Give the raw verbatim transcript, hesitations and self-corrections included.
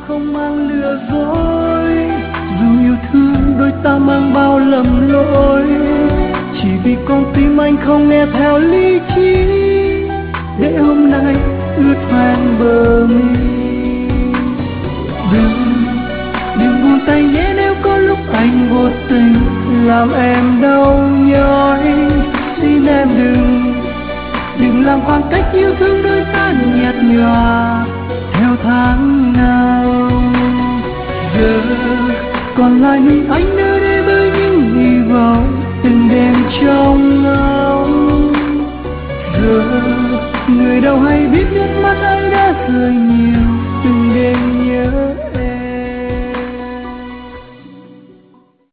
không mang lừa dối, dù yêu thương đôi ta mang bao lầm lỗi, chỉ vì con tim anh không nghe theo lý trí, để hôm nay ướt hoen bờ mi. Đừng, đừng buông tay nhé nếu có lúc anh vô tình làm em đau nhói. Xin em đừng, đừng làm khoảng cách yêu thương đôi ta nhạt nhòa theo tháng nào. Giờ còn lại mình anh nơi đây với những hy vọng từng đêm trong ngóng. Giờ người đâu hay biết nước mắt anh đã rơi nhiều